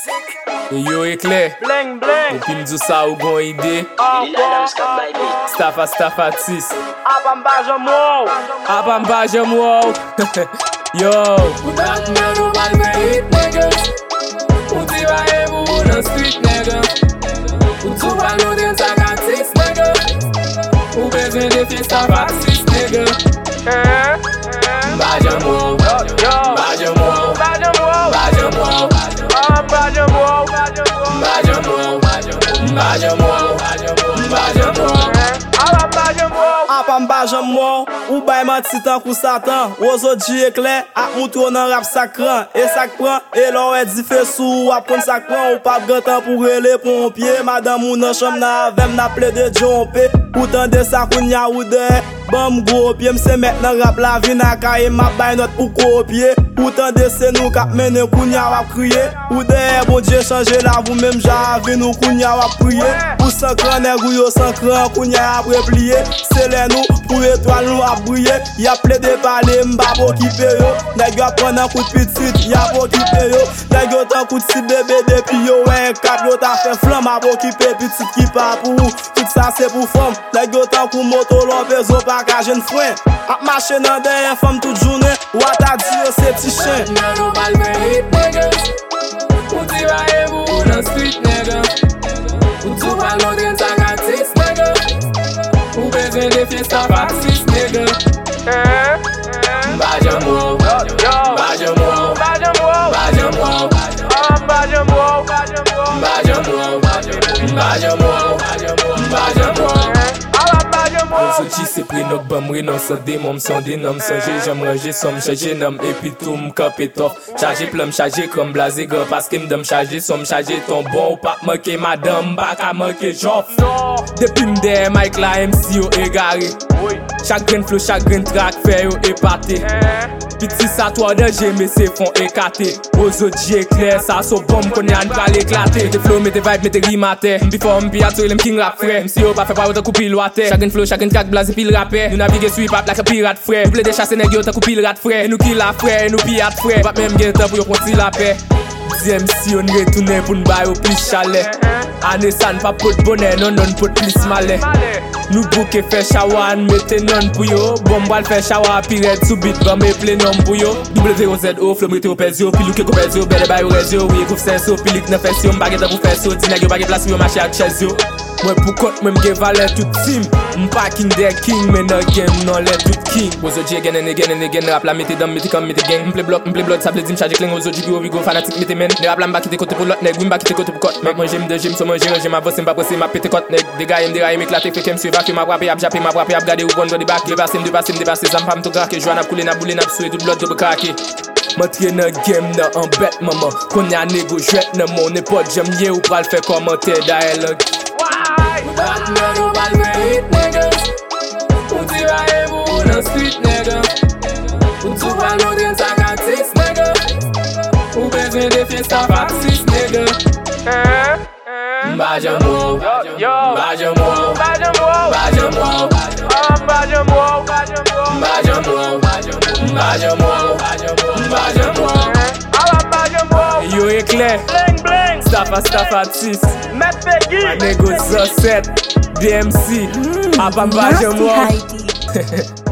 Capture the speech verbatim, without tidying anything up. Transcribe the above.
E yo ekle, Bling bling. epi mdou sa ou gon ide. Staffa staffa tis. Apa mbaje mou. Apa mbaje mou. Yo. Ou dat men ou bal me hit nigga. Ou ti va e mou nan street nigga. Ou tou bal nou den sakatis nigga. Ou bezwen de fi staffa tis nigga. Mbaje mou. Mbaje mou. Mbaje mou. Mbaje mou. Ah, mbaje mou. Mbaje mou. Mbaje mou. Mbaje mou. Apa mbaje mou. Apa mbaje mou, ou bay manti tan kou satan. Ozo di ekle, ak moutou nan rap sakran. E sak pran, e lor e di fe sou. Ap kon sak pran, ou pap gantan pou rele pompye. Madame ou nan chom nan avem na ple de jompe. Ou tan de sa koun ya ou de bam gopye. Mse met nan rap la vi na kaye ma bay not pou kopye. Ou tan de se nou kap menen koun ya wap kriye. Ou de bon Dieu chanje la vou mem jave nou koun ya wap priye. Ou sankran negou yo sankran koun ya ap repliye. Se le nou pou etwal nou ap brye. Ya ple de pale mba pou kipe yo. Neg yo pren nan kout pitit ya pou kipe yo. Neg yo tan kout si bebe depi yo en kap yo ta fe flam a pou kipe pitit ki pa pou. Tout sa se pou fom. Neg yo tan kou moto lope zo pa ka jen fwen. Ap mache nan den en fom tout jounen. Wata di yo se ti chen. Men ou bal me hit nigga. Ou ti va e mou nan street nigga. Ou tou bal nou den sakatis nigga. Ou bezwen de fi staffa tis nigga. Mbaje mou. Mbaje mou. Mbaje mou. Mbaje mou. Ah, mbaje mou. Mbaje mou. Mbaje mou. Mbaje mou. Apa mbaje mou. Sou ti se pre nok bam renonsan de mom sonde nam sonje jam raje som chaje nam epi tou m kape tof chaje plum chaje krom blaze gwa paske m dam chaje som chaje ton bon ou pap manke madame baka manke jof depi m de Mike la M C yo egare chak gren flow chak gren track fe yo epate piti sa to de jeme se fon ekate ozo di ekler sa so bom konye an pral eklate mete flow mete vibe mete rimate before m pi ato il m king rap fre M C yo pa fe pa ou ta koupi loate chak gren flow chak gren track blaze pil rapper nou navige sweep up like a pirate fre ple de chase neg yo ta koupi rat fre nou kill la fre nou piat fre pap même gen tan pou yo konti la paix di M C on retounen pou n'bay ou plis chalet ane san pa pot bonnet non non pot plis male nou bouke fe shawan mette non pou yo bombal fe shawa piret sou bit ba me ple nom pou yo W zero Z O flow mrete ou pez yo pilouke ko pez yo bele bay ou rez yo ouye kouf sens yo pilik nan fes yo mbage da pou fes yo di neg yo bage plas yo mache ak chez yo mwen pou kont mwen mge valet tout team mpa king de king men no game non let tout king ozo di again and again and again rap la mette dam mette kam mette gang mple block mple blood sable dim charge cling ozo di go we go fanatic mette men de rap la mba kite kote pou lot neg wimba kite kote pou kot mek mwen jem de jem so mwen jere jem avos mba presse ma pete kot neg de gayem de rayem eklate fekem suiva ki ma brape ap jape ma brape ap gade ou bon do di bak de basim de basim de basim zam pam to krake jwa na koule na boule na psouye tout blood de krake Montre nan game nan an bet maman konya nego jwet nan mon nepot jam ye ou pral fe komante da elog Ou dat men ou bal me hit nigga. Ou ti va e mou nan street nigga. Ou tou bal nou den sakatis nigga. Ou bezwen de fi staffa tis nigga. Mbaje mou. Mbaje mou. Mbaje mou. Mbaje mou. Ah, mbaje mou. Mbaje mou. Mbaje mou. Mbaje mou. Apa mbaje mou. Yo ekle. Bling bling. Staffa staffa tis. Met Peggy. My nigga Zosset D M C Apa mbaje mou. Nasty Heidi.